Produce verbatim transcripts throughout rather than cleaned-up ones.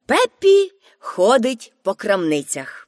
Пеппі ходить по крамницях.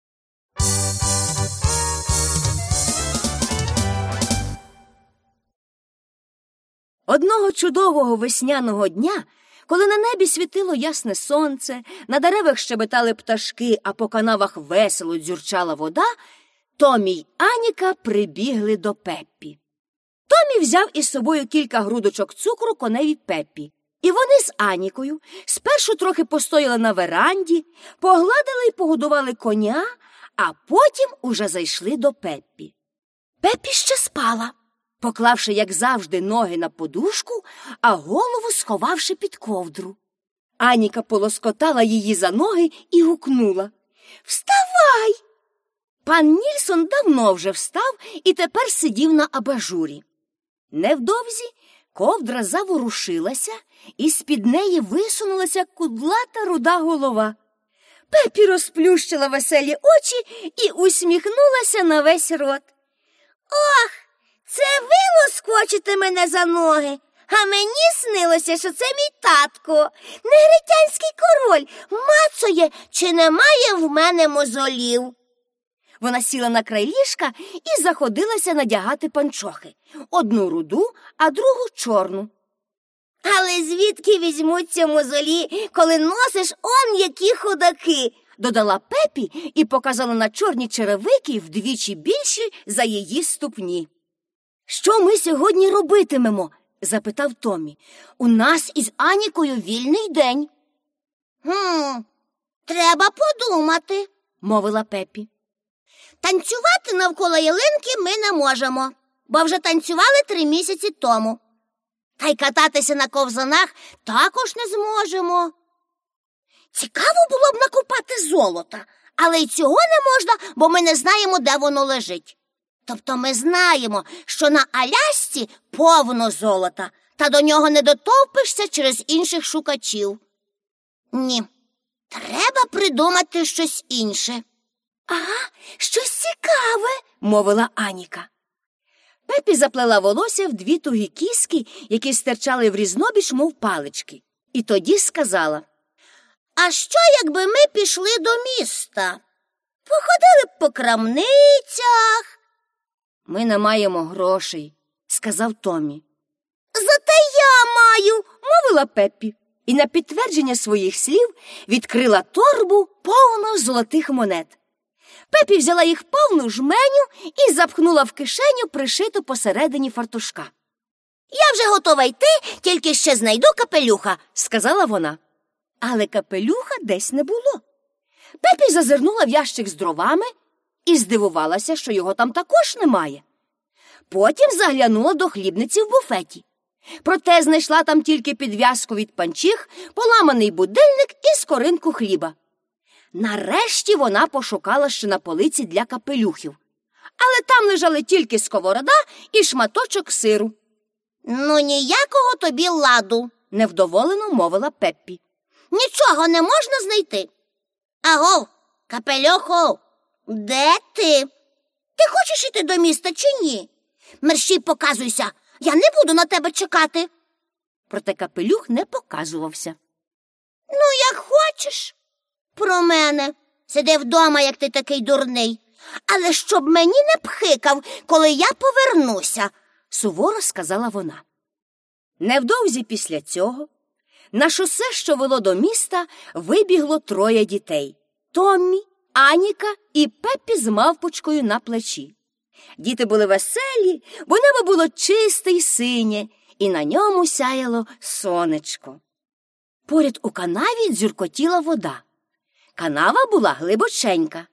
Одного чудового весняного дня, коли на небі світило ясне сонце, на деревах щебетали пташки, а по канавах весело дзюрчала вода, Томі й Аніка прибігли до Пеппі. Томі взяв із собою кілька грудочок цукру коневі Пеппі. І вони з Анікою спершу трохи постояли на веранді, погладили й погодували коня, а потім уже зайшли до Пеппі. Пеппі ще спала, поклавши, як завжди, ноги на подушку, а голову сховавши під ковдру. Аніка полоскотала її за ноги і гукнула: «Вставай!» Пан Нільсон давно вже встав і тепер сидів на абажурі. Невдовзі ковдра заворушилася, і з-під неї висунулася кудлата руда голова. Пеппі розплющила веселі очі і усміхнулася на весь рот. «Ох, це ви лоскочите мене за ноги, а мені снилося, що це мій татко, негритянський король, мацує, чи немає в мене мозолів». Вона сіла на край ліжка і заходилася надягати панчохи. Одну руду, а другу чорну. «Але звідки візьмуться мозолі, коли носиш он які ходаки?» – додала Пеппі і показала на чорні черевики вдвічі більші за її ступні. «Що ми сьогодні робитимемо?» – запитав Томі. «У нас із Анікою вільний день». «Хм, треба подумати», – мовила Пеппі. «Танцювати навколо ялинки ми не можемо, бо вже танцювали три місяці тому. Та й кататися на ковзанах також не зможемо. Цікаво було б накопати золота, але й цього не можна, бо ми не знаємо, де воно лежить. Тобто ми знаємо, що на Алясці повно золота, та до нього не дотовпишся через інших шукачів. Ні, треба придумати щось інше». «Ага, щось цікаве», – мовила Аніка. Пеппі заплела волосся в дві тугі кіски, які стирчали в різнобіч, мов палички. І тоді сказала: «А що, якби ми пішли до міста? Походили б по крамницях?» «Ми не маємо грошей», – сказав Томі. «Зате я маю», – мовила Пеппі. І на підтвердження своїх слів відкрила торбу повну золотих монет. Пеппі взяла їх повну жменю і запхнула в кишеню, пришиту посередині фартушка. «Я вже готова йти, тільки ще знайду капелюха», – сказала вона. Але капелюха десь не було. Пеппі зазирнула в ящик з дровами і здивувалася, що його там також немає. Потім заглянула до хлібниці в буфеті. Проте знайшла там тільки підв'язку від панчіх, поламаний будильник і скоринку хліба. Нарешті вона пошукала ще на полиці для капелюхів. Але там лежали тільки сковорода і шматочок сиру. «Ну, ніякого тобі ладу», – невдоволено мовила Пеппі. «Нічого не можна знайти. Агов, капелюху, де ти? Ти хочеш іти до міста чи ні? Мерщій показуйся, я не буду на тебе чекати». Проте капелюх не показувався. «Ну, як хочеш. Про мене. Сиди вдома, як ти такий дурний. Але щоб мені не пхикав, коли я повернуся», – суворо сказала вона. Невдовзі після цього на шосе, що вело до міста, вибігло троє дітей – Томмі, Аніка і Пеппі з мавпочкою на плечі. Діти були веселі, бо небо було чисте й синє, і на ньому сяяло сонечко. Поряд у канаві дзюркотіла вода. Канава була глибоченька.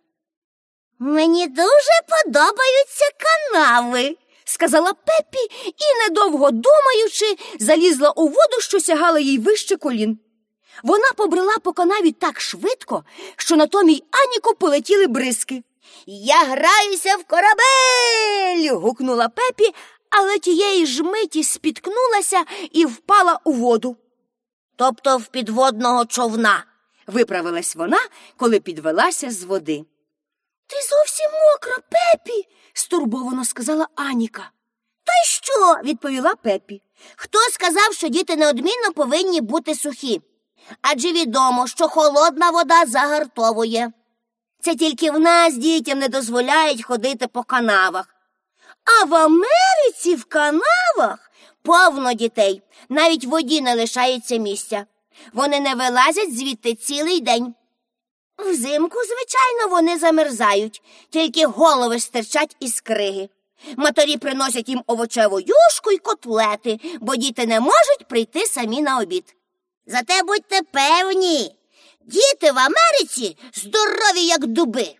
«Мені дуже подобаються канави», – сказала Пеппі і, недовго думаючи, залізла у воду, що сягала їй вище колін. Вона побрела по канаві так швидко, що на Томі й Аніку полетіли бризки. «Я граюся в корабель!» – гукнула Пеппі, але тієї ж миті спіткнулася і впала у воду. «Тобто в підводного човна», – виправилась вона, коли підвелася з води. «Ти зовсім мокра, Пеппі!» – стурбовано сказала Аніка. «То й що?» – відповіла Пеппі. «Хто сказав, що діти неодмінно повинні бути сухі? Адже відомо, що холодна вода загартовує. Це тільки в нас дітям не дозволяють ходити по канавах. А в Америці в канавах повно дітей. Навіть воді не лишається місця. Вони не вилазять звідти цілий день. Взимку, звичайно, вони замерзають, тільки голови стирчать із криги. Матері приносять їм овочеву юшку й котлети, бо діти не можуть прийти самі на обід. Зате будьте певні, діти в Америці здорові, як дуби.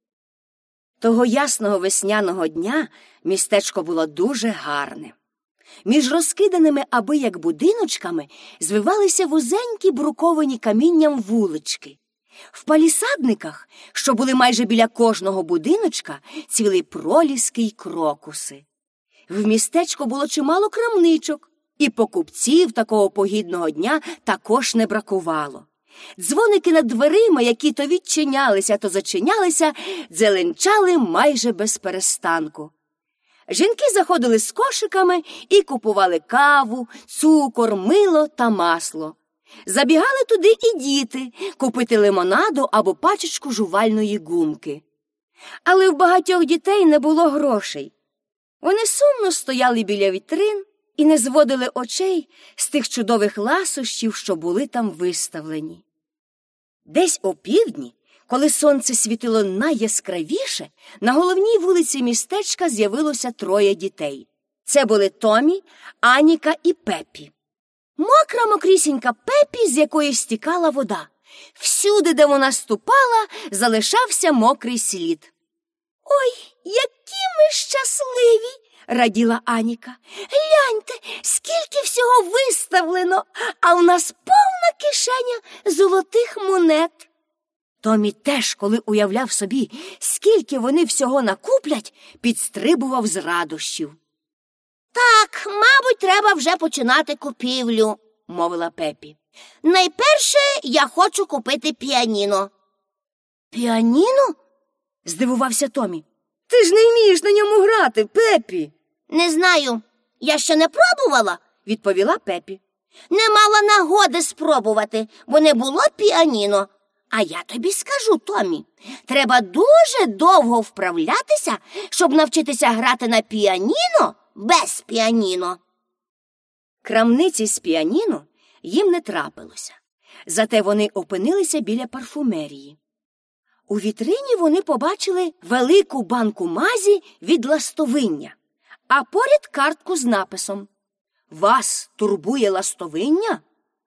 Того ясного весняного дня містечко було дуже гарне. Між розкиданими аби як будиночками звивалися вузенькі бруковані камінням вулички. В палісадниках, що були майже біля кожного будиночка, цвіли проліски й крокуси. В містечку було чимало крамничок, і покупців такого погідного дня також не бракувало. Дзвоники над дверима, які то відчинялися, то зачинялися, дзеленчали майже без перестанку. Жінки заходили з кошиками і купували каву, цукор, мило та масло. Забігали туди і діти купити лимонаду або пачечку жувальної гумки. Але в багатьох дітей не було грошей. Вони сумно стояли біля вітрин і не зводили очей з тих чудових ласощів, що були там виставлені. Десь опівдні, коли сонце світило найяскравіше, на головній вулиці містечка з'явилося троє дітей. Це були Томі, Аніка і Пеппі. Мокра мокрісінька Пеппі, з якої стікала вода. Всюди, де вона ступала, залишався мокрий слід. «Ой, які ми щасливі!» – раділа Аніка. «Гляньте, скільки всього виставлено, а в нас повна кишеня золотих монет!» Томі теж, коли уявляв собі, скільки вони всього накуплять, підстрибував з радощів. «Так, мабуть, треба вже починати купівлю», – мовила Пеппі. «Найперше я хочу купити піаніно». «Піаніно?» – здивувався Томі. «Ти ж не вмієш на ньому грати, Пеппі!» «Не знаю, я ще не пробувала», – відповіла Пеппі. «Не мала нагоди спробувати, бо не було піаніно. А я тобі скажу, Томі, треба дуже довго вправлятися, щоб навчитися грати на піаніно без піаніно». Крамниці з піаніно їм не трапилося. Зате вони опинилися біля парфумерії. У вітрині вони побачили велику банку мазі від ластовиння, а поряд картку з написом «Вас турбує ластовиння?»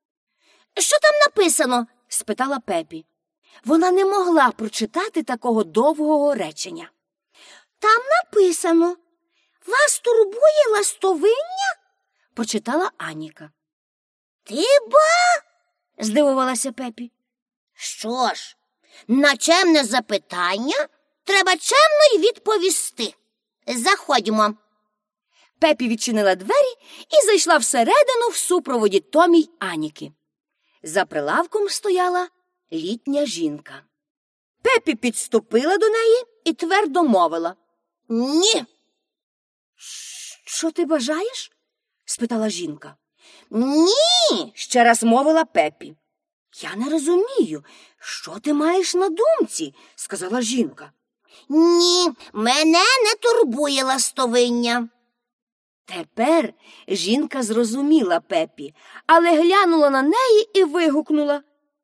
«Що там написано?» – спитала Пеппі. Вона не могла прочитати такого довгого речення. «Там написано «Вас турбує ластовиння?» – прочитала Аніка. «Ти ба?» – здивувалася Пеппі. «Що ж, на чемне запитання треба чемно й відповісти. Заходьмо». Пеппі відчинила двері і зайшла всередину в супроводі Томі й Аніки. За прилавком стояла літня жінка. Пеппі підступила до неї і твердо мовила: «Ні». «Що ти бажаєш?» – спитала жінка. «Ні», – ще раз мовила Пеппі. «Я не розумію, що ти маєш на думці?» – сказала жінка. «Ні, мене не турбує ластовиння». Тепер жінка зрозуміла Пеппі, але глянула на неї і вигукнула: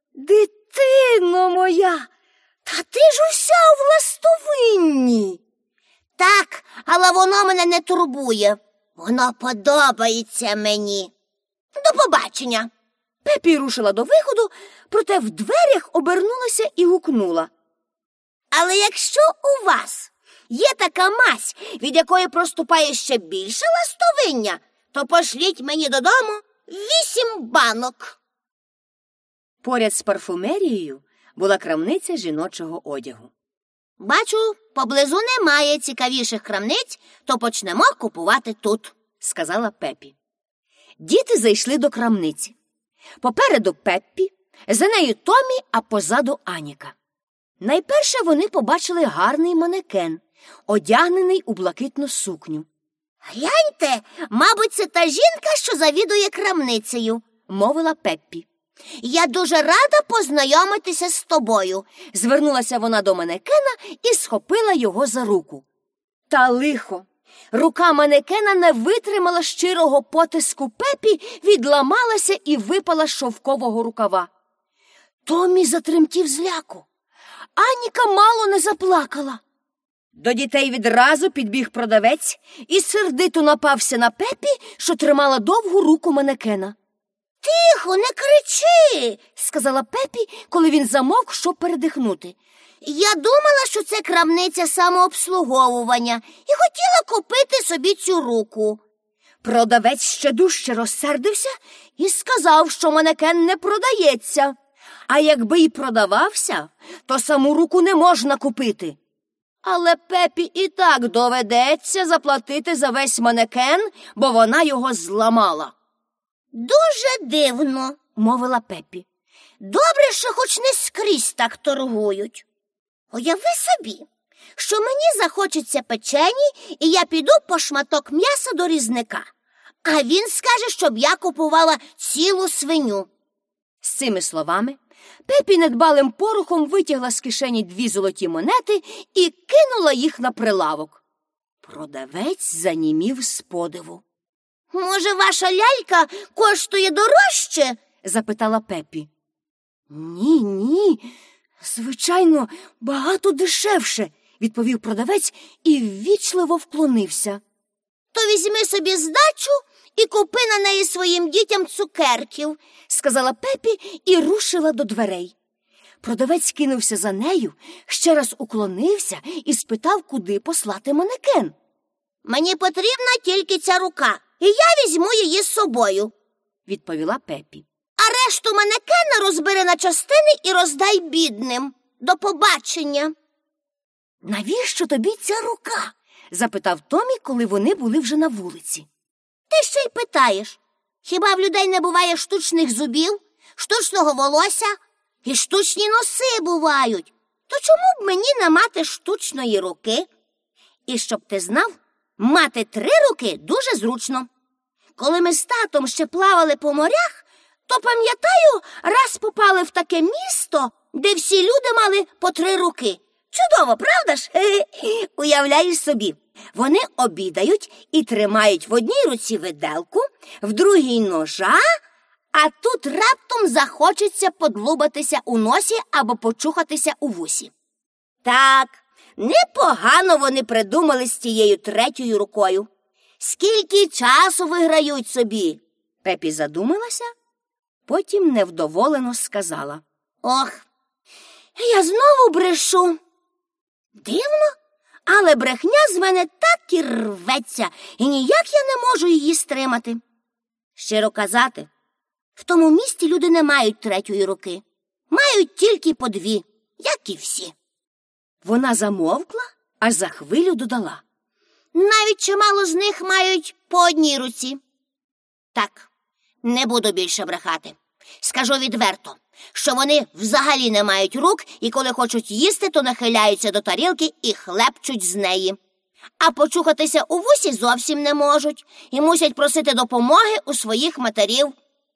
«Дитино моя, та ти ж уся в ластовинні!» «Так, але воно мене не турбує. Воно подобається мені. До побачення!» Пеппі рушила до виходу, проте в дверях обернулася і гукнула: «Але якщо у вас є така мазь, від якої проступає ще більше ластовиння, то пошліть мені додому вісім банок». Поряд з парфумерією була крамниця жіночого одягу. «Бачу, поблизу немає цікавіших крамниць, то почнемо купувати тут», – сказала Пеппі. Діти зайшли до крамниці. Попереду Пеппі, за нею Томі, а позаду Аніка. Найперше вони побачили гарний манекен, одягнений у блакитну сукню. «Гляньте, мабуть, це та жінка, що завідує крамницею», – мовила Пеппі. Я дуже рада познайомитися з тобою. Звернулася вона до манекена і схопила його за руку. Та лихо! Рука манекена не витримала щирого потиску Пепі, відламалася і випала з шовкового рукава. Томмі затремтів з ляку. Аніка мало не заплакала. До дітей відразу підбіг продавець і сердито напався на Пепі, що тримала довгу руку манекена. «Тихо, не кричи!» – сказала Пепі, коли він замовк, щоб передихнути. «Я думала, що це крамниця самообслуговування і хотіла купити собі цю руку». Продавець ще дужче розсердився і сказав, що манекен не продається. А якби й продавався, то саму руку не можна купити. Але Пепі і так доведеться заплатити за весь манекен, бо вона його зламала. «Дуже дивно», – мовила Пепі. «Добре, що хоч не скрізь так торгують. Уяви собі, що мені захочеться печені, і я піду по шматок м'яса до різника, а він скаже, щоб я купувала цілу свиню». З цими словами Пепі недбалим порухом витягла з кишені дві золоті монети і кинула їх на прилавок. Продавець занімів з подиву. «Може, ваша лялька коштує дорожче?» – запитала Пепі. «Ні, ні, звичайно, багато дешевше», – відповів продавець і ввічливо вклонився. «То візьми собі здачу і купи на неї своїм дітям цукерків», – сказала Пепі і рушила до дверей. Продавець кинувся за нею, ще раз уклонився і спитав, куди послати манекен. «Мені потрібна тільки ця рука, і я візьму її з собою», – відповіла Пепі. «А решту манекена розбери на частини і роздай бідним. До побачення». «Навіщо тобі ця рука?» – запитав Томмі, коли вони були вже на вулиці. «Ти ще й питаєш, хіба в людей не буває штучних зубів, штучного волосся і штучні носи бувають? То чому б мені не мати штучної руки? І щоб ти знав, мати три руки дуже зручно. Коли ми з татом ще плавали по морях, то, пам'ятаю, раз попали в таке місто, де всі люди мали по три руки. Чудово, правда ж? Уявляєш собі, вони обідають і тримають в одній руці виделку, в другій ножа, а тут раптом захочеться подлубатися у носі або почухатися у вусі. Так, непогано вони придумали з тією третьою рукою. Скільки часу виграють собі?» Пепі задумалася, потім невдоволено сказала. «Ох, я знову брешу. Дивно, але брехня з мене так і рветься, і ніяк я не можу її стримати. Щиро казати, в тому місті люди не мають третьої руки, мають тільки по дві, як і всі». Вона замовкла, аж за хвилю додала. «Навіть чимало з них мають по одній руці. Так, не буду більше брехати. Скажу відверто, що вони взагалі не мають рук і коли хочуть їсти, то нахиляються до тарілки і хлебчуть з неї. А почухатися у вусі зовсім не можуть і мусять просити допомоги у своїх матерів.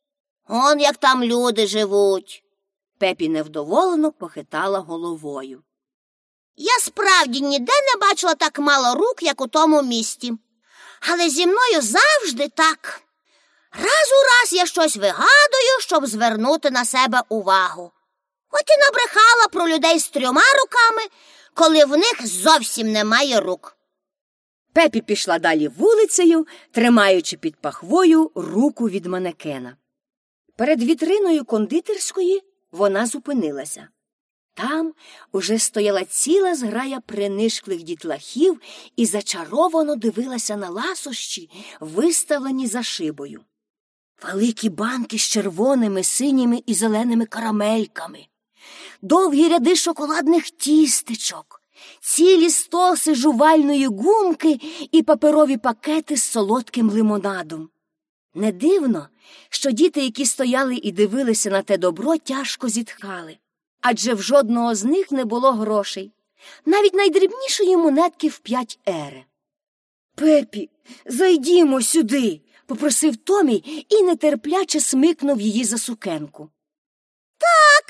Он як там люди живуть». Пепі невдоволено похитала головою. «Я справді ніде не бачила так мало рук, як у тому місті. Але зі мною завжди так. Раз у раз я щось вигадую, щоб звернути на себе увагу. От і набрехала про людей з трьома руками, коли в них зовсім немає рук». Пепі пішла далі вулицею, тримаючи під пахвою руку від манекена. Перед вітриною кондитерської вона зупинилася. Там уже стояла ціла зграя принишклих дітлахів і зачаровано дивилася на ласощі, виставлені за шибою. Великі банки з червоними, синіми і зеленими карамельками, довгі ряди шоколадних тістечок, цілі стоси жувальної гумки і паперові пакети з солодким лимонадом. Не дивно, що діти, які стояли і дивилися на те добро, тяжко зітхали. Адже в жодного з них не було грошей, навіть найдрібнішої монетки в п'ять ере. «Пепі, зайдімо сюди», – попросив Томмі і нетерпляче смикнув її за сукенку.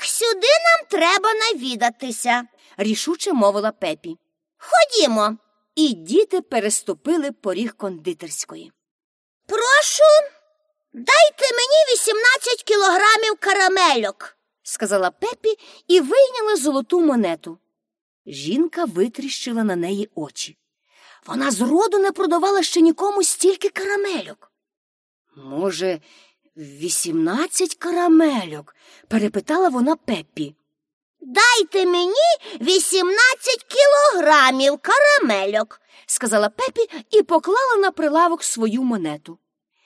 сюди нам треба навідатися, рішуче мовила Пепі. Ходімо. І діти переступили поріг кондитерської. Прошу, дайте мені вісімнадцять кілограмів карамельок, сказала Пепі і вийняла золоту монету. Жінка витріщила на неї очі. Вона зроду не продавала ще нікому стільки карамельок. Може, вісімнадцять карамельок? Перепитала вона Пепі. Дайте мені вісімнадцять кілограмів карамельок, сказала Пепі і поклала на прилавок свою монету.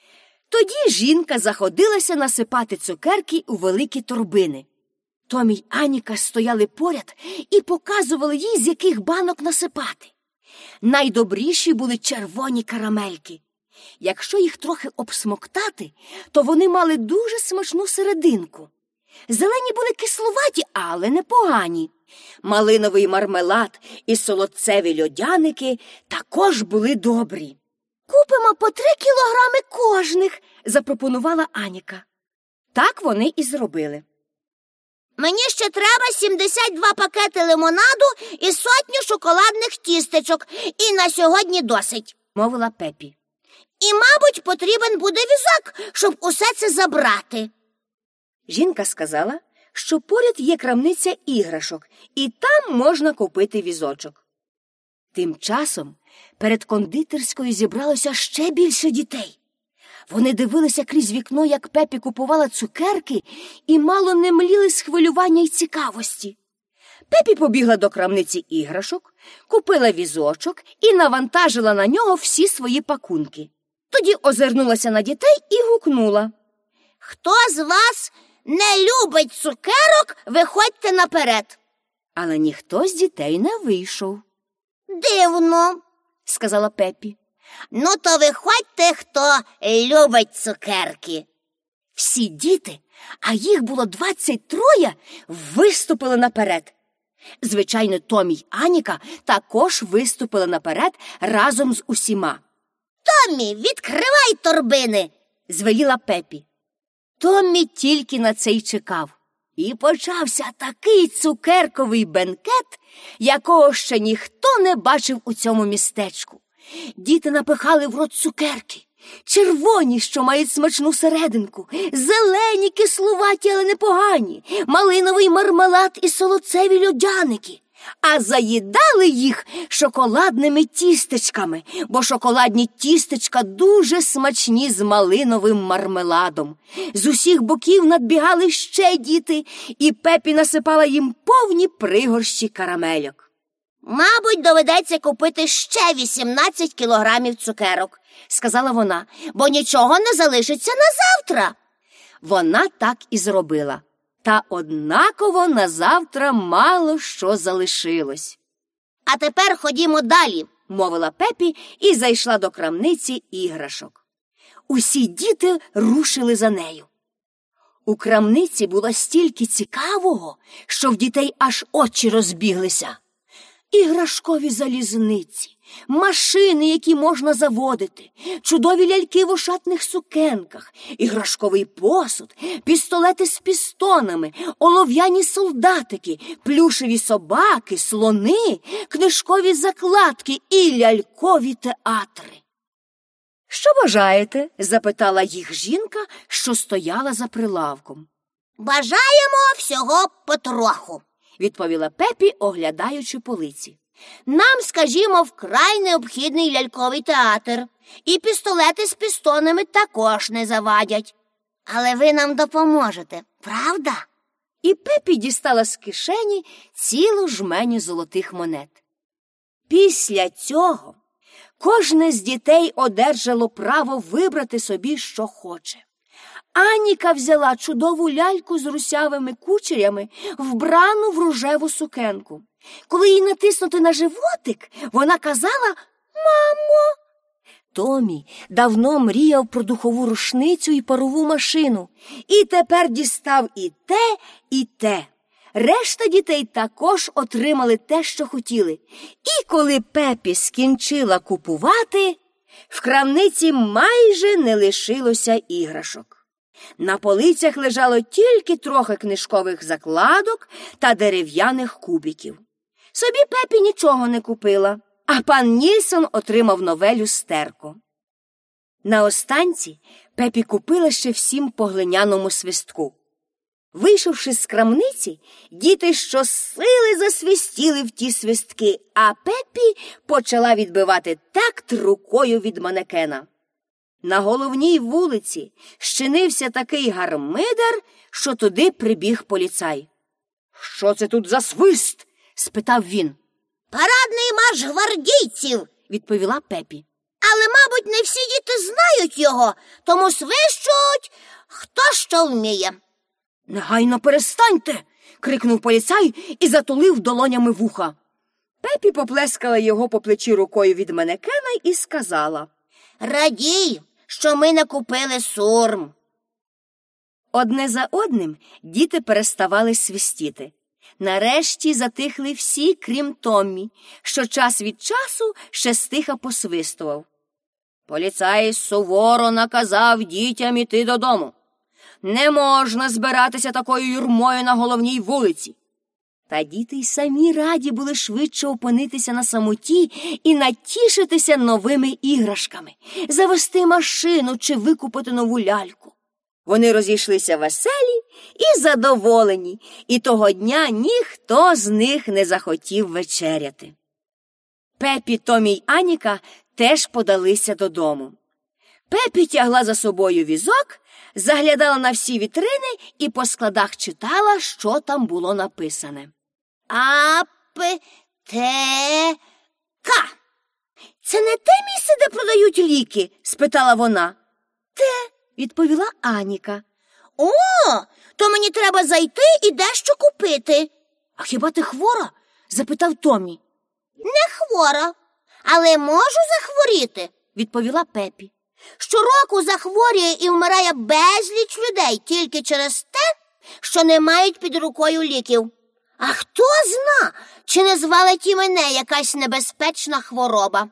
Тоді жінка заходилася насипати цукерки у великі торбини. Томі й Аніка стояли поряд і показували їй, з яких банок насипати. Найдобріші були червоні карамельки. Якщо їх трохи обсмоктати, то вони мали дуже смачну серединку. Зелені були кислуваті, але непогані. Малиновий мармелад і солодцеві льодяники також були добрі. «Купимо по три кілограми кожних», – запропонувала Аніка. Так вони і зробили. Мені ще треба сімдесят два пакети лимонаду і сотню шоколадних тістечок, і на сьогодні досить, мовила Пепі. І, мабуть, потрібен буде візок, щоб усе це забрати. Жінка сказала, що поряд є крамниця іграшок, і там можна купити візочок. Тим часом перед кондитерською зібралося ще більше дітей. Вони дивилися крізь вікно, як Пепі купувала цукерки, і мало не мліли з хвилювання й цікавості. Пепі побігла до крамниці іграшок, купила візочок і навантажила на нього всі свої пакунки. Тоді озирнулася на дітей і гукнула. «Хто з вас не любить цукерок, виходьте наперед!» Але ніхто з дітей не вийшов. «Дивно», – сказала Пепі. «Ну, то виходьте, хто любить цукерки». Всі діти, а їх було двадцять троє, виступили наперед. Звичайно, Томі й Аніка також виступили наперед разом з усіма. «Томмі, відкривай торбини!» – звеліла Пепі. Томмі тільки на це й чекав. І почався такий цукерковий бенкет, якого ще ніхто не бачив у цьому містечку. Діти напихали в рот цукерки. Червоні, що мають смачну серединку, зелені, кислуваті, але непогані, малиновий мармелад і солодцеві льодяники. А заїдали їх шоколадними тістечками, бо шоколадні тістечка дуже смачні з малиновим мармеладом. З усіх боків надбігали ще діти, і Пепі насипала їм повні пригорщі карамельок. «Мабуть, доведеться купити ще вісімнадцять кілограмів цукерок», – сказала вона, «бо нічого не залишиться на завтра». Вона так і зробила. Та однаково на завтра мало що залишилось. «А тепер ходімо далі», – мовила Пепі і зайшла до крамниці іграшок. Усі діти рушили за нею. У крамниці було стільки цікавого, що в дітей аж очі розбіглися. Іграшкові залізниці, машини, які можна заводити, чудові ляльки в ошатних сукенках, іграшковий посуд, пістолети з пістонами, олов'яні солдатики, плюшеві собаки, слони, книжкові закладки і лялькові театри. «Що бажаєте?» – запитала їх жінка, що стояла за прилавком. «Бажаємо всього потроху», – відповіла Пепі, оглядаючи полиці. «Нам, скажімо, вкрай необхідний ляльковий театр. І пістолети з пістонами також не завадять. Але ви нам допоможете, правда?» І Пепі дістала з кишені цілу жменю золотих монет. Після цього кожне з дітей одержало право вибрати собі, що хоче. Аніка взяла чудову ляльку з русявими кучерями, вбрану в рожеву сукенку. Коли їй натиснути на животик, вона казала «Мамо!». Томі давно мріяв про духову рушницю і парову машину, і тепер дістав і те, і те. Решта дітей також отримали те, що хотіли. І коли Пепі скінчила купувати, в крамниці майже не лишилося іграшок. На полицях лежало тільки трохи книжкових закладок та дерев'яних кубиків. Собі Пепі нічого не купила, а пан Нільсон отримав нове люстерко. На останці Пепі купила ще всім по глиняному свистку. Вийшовши з крамниці, діти щосили засвистіли в ті свистки, а Пепі почала відбивати такт рукою від манекена. На головній вулиці щинився такий гармидар, що туди прибіг поліцай. «Що це тут за свист?» – спитав він. «Парадний марш гвардійців», – відповіла Пепі. «Але, мабуть, не всі діти знають його, тому свищуть, хто що вміє». «Негайно перестаньте!» – крикнув поліцай і затулив долонями вуха. Пепі поплескала його по плечі рукою від манекена і сказала: «Радій, що ми не купили сурм». Одне за одним діти переставали свистіти. Нарешті затихли всі, крім Томмі, що час від часу ще стиха посвистував. Поліцай суворо наказав дітям іти додому. Не можна збиратися такою юрмою на головній вулиці. Та діти й самі раді були швидше опинитися на самоті і натішитися новими іграшками, завести машину чи викупити нову ляльку. Вони розійшлися веселі і задоволені, і того дня ніхто з них не захотів вечеряти. Пепі, Томі й Аніка теж подалися додому. Пепі тягла за собою візок, заглядала на всі вітрини і по складах читала, що там було написане. «Аптека». «Це не те місце, де продають ліки?» – спитала вона. «Те», – відповіла Аніка. «О, то мені треба зайти і дещо купити». «А хіба ти хвора?» – запитав Томі. «Не хвора, але можу захворіти», – відповіла Пепі. «Щороку захворює і вмирає безліч людей тільки через те, що не мають під рукою ліків. А хто зна, чи не звалить і мене якась небезпечна хвороба».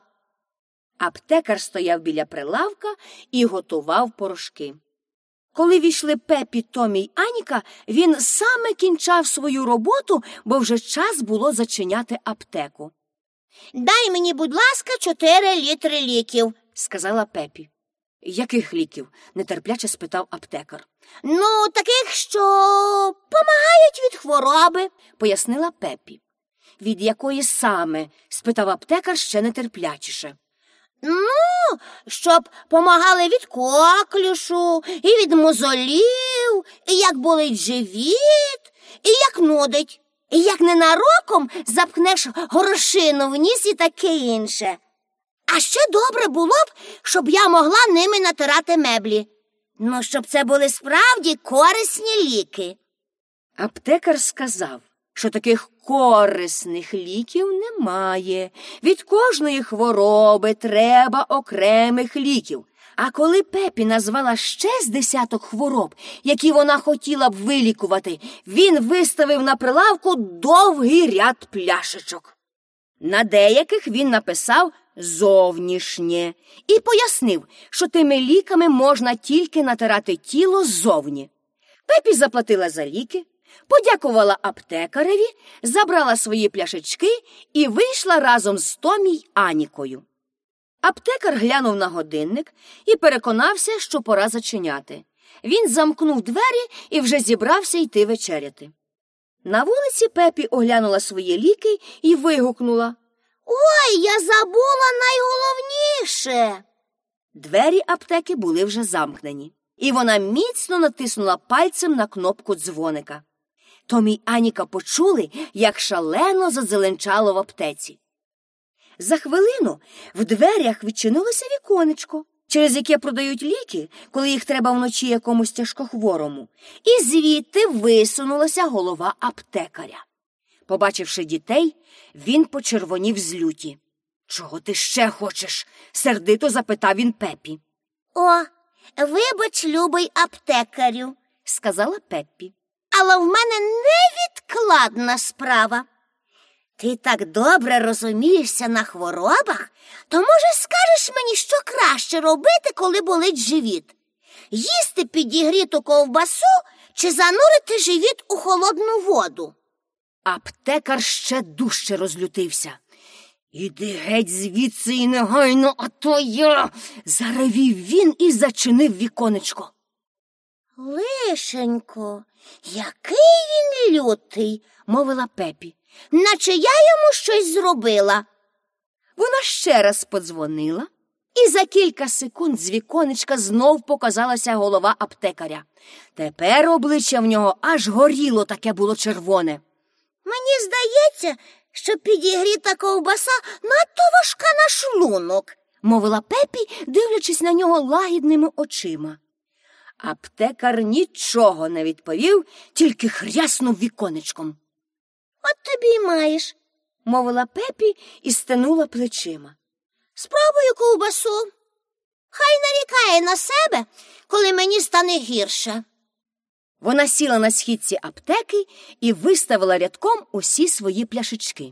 Аптекар стояв біля прилавка і готував порошки. Коли війшли Пепі, Томі й Аніка, він саме кінчав свою роботу, бо вже час було зачиняти аптеку. «Дай мені, будь ласка, чотири літри ліків», – сказала Пепі. «Яких ліків?» – нетерпляче спитав аптекар. «Ну, таких, що помагають від хвороби», – пояснила Пепі. «Від якої саме?» – спитав аптекар ще нетерплячіше. «Ну, щоб помагали від коклюшу, і від мозолів, і як болить живіт, і як нудить, і як ненароком запхнеш горошину в ніс і таке інше. А ще добре було б, щоб я могла ними натирати меблі. Ну, щоб це були справді корисні ліки». Аптекар сказав, що таких корисних ліків немає. Від кожної хвороби треба окремих ліків. А коли Пепі назвала ще з десяток хвороб, які вона хотіла б вилікувати, він виставив на прилавку довгий ряд пляшечок. На деяких він написав «зовнішнє» і пояснив, що тими ліками можна тільки натирати тіло ззовні. Пепі заплатила за ліки, подякувала аптекареві, забрала свої пляшечки і вийшла разом з Томі й Анікою. Аптекар глянув на годинник і переконався, що пора зачиняти. Він замкнув двері і вже зібрався йти вечеряти. На вулиці Пепі оглянула свої ліки і вигукнула: «Ой, я забула найголовніше!» Двері аптеки були вже замкнені, і вона міцно натиснула пальцем на кнопку дзвоника. Томі й Аніка почули, як шалено задзеленчало в аптеці. За хвилину в дверях відчинилося віконечко, через яке продають ліки, коли їх треба вночі якомусь тяжкохворому, і звідти висунулася голова аптекаря. Побачивши дітей, він почервонів з люті. «Чого ти ще хочеш?» – сердито запитав він Пепі. «О, вибач, любий аптекарю», – сказала Пеппі. «але в мене невідкладна справа. Ти так добре розумієшся на хворобах, то, може, скажеш мені, що краще робити, коли болить живіт? їсти підігріту ковбасу чи занурити живіт у холодну воду? Аптекар ще дужче розлютився. «Іди геть звідси і негайно, а то я!» – заревів він і зачинив віконечко. «Лишенько, який він лютий!» – мовила Пепі. «Наче я йому щось зробила!» Вона ще раз подзвонила, і за кілька секунд з віконечка знов показалася голова аптекаря. Тепер обличчя в нього аж горіло, таке було червоне. «Мені здається, що підігріта ковбаса надто важка на шлунок», – мовила Пепі, дивлячись на нього лагідними очима. Аптекар нічого не відповів, тільки хряснув віконечком. «От тобі й маєш», – мовила Пепі і стенула плечима. «Спробую ковбасу. Хай нарікає на себе, коли мені стане гірше». Вона сіла на східці аптеки і виставила рядком усі свої пляшечки.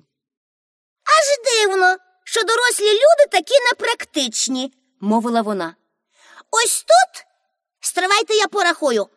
«Аж дивно, що дорослі люди такі непрактичні», – мовила вона. «Ось тут, стривайте, я порахую,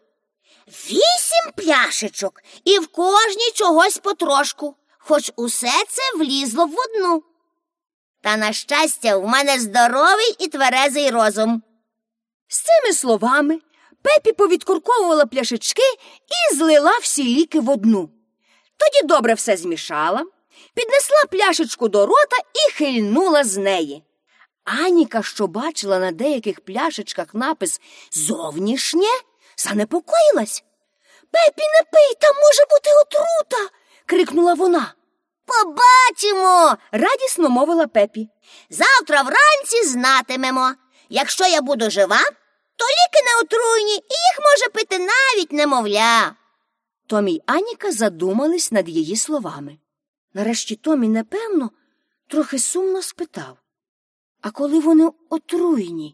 вісім пляшечок і в кожній чогось потрошку, хоч усе це влізло в одну. Та, на щастя, в мене здоровий і тверезий розум». З цими словами Пепі повідкурковувала пляшечки і злила всі ліки в одну. Тоді добре все змішала, піднесла пляшечку до рота і хильнула з неї. Аніка, що бачила на деяких пляшечках напис «Зовнішнє», занепокоїлась. «Пепі, не пий, там може бути отрута!» – крикнула вона. «Побачимо!» – радісно мовила Пепі. «Завтра вранці знатимемо. Якщо я буду жива, то ліки не отруйні, і їх може пити навіть немовля». Томі й Аніка задумались над її словами. Нарешті Томі, непевно, трохи сумно спитав: «А коли вони отруйні,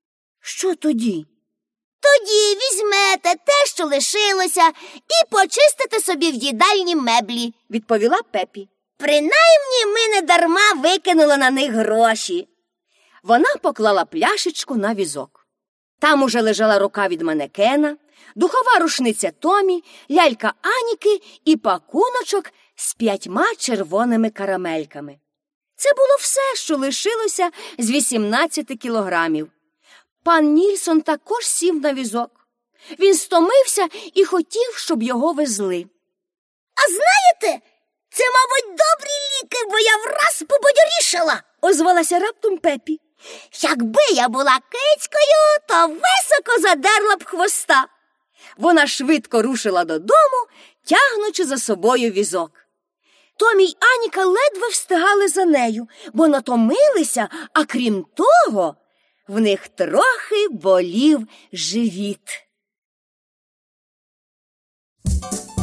що тоді?» «Тоді візьмете те, що лишилося, і почистите собі в їдальні меблі», – відповіла Пепі. «Принаймні ми не дарма викинули на них гроші». Вона поклала пляшечку на візок. Там уже лежала рука від манекена, духова рушниця Томі, лялька Аніки і пакуночок з п'ятьма червоними карамельками. Це було все, що лишилося з вісімнадцяти кілограмів. Пан Нільсон також сів на візок. Він стомився і хотів, щоб його везли. «А знаєте, це, мабуть, добрі ліки, бо я враз побадьорішала», – озвалася раптом Пепі. «Якби я була кицькою, то високо задерла б хвоста». Вона швидко рушила додому, тягнучи за собою візок. Томі й Аніка ледве встигали за нею, бо натомилися, а крім того, в них трохи болів живіт.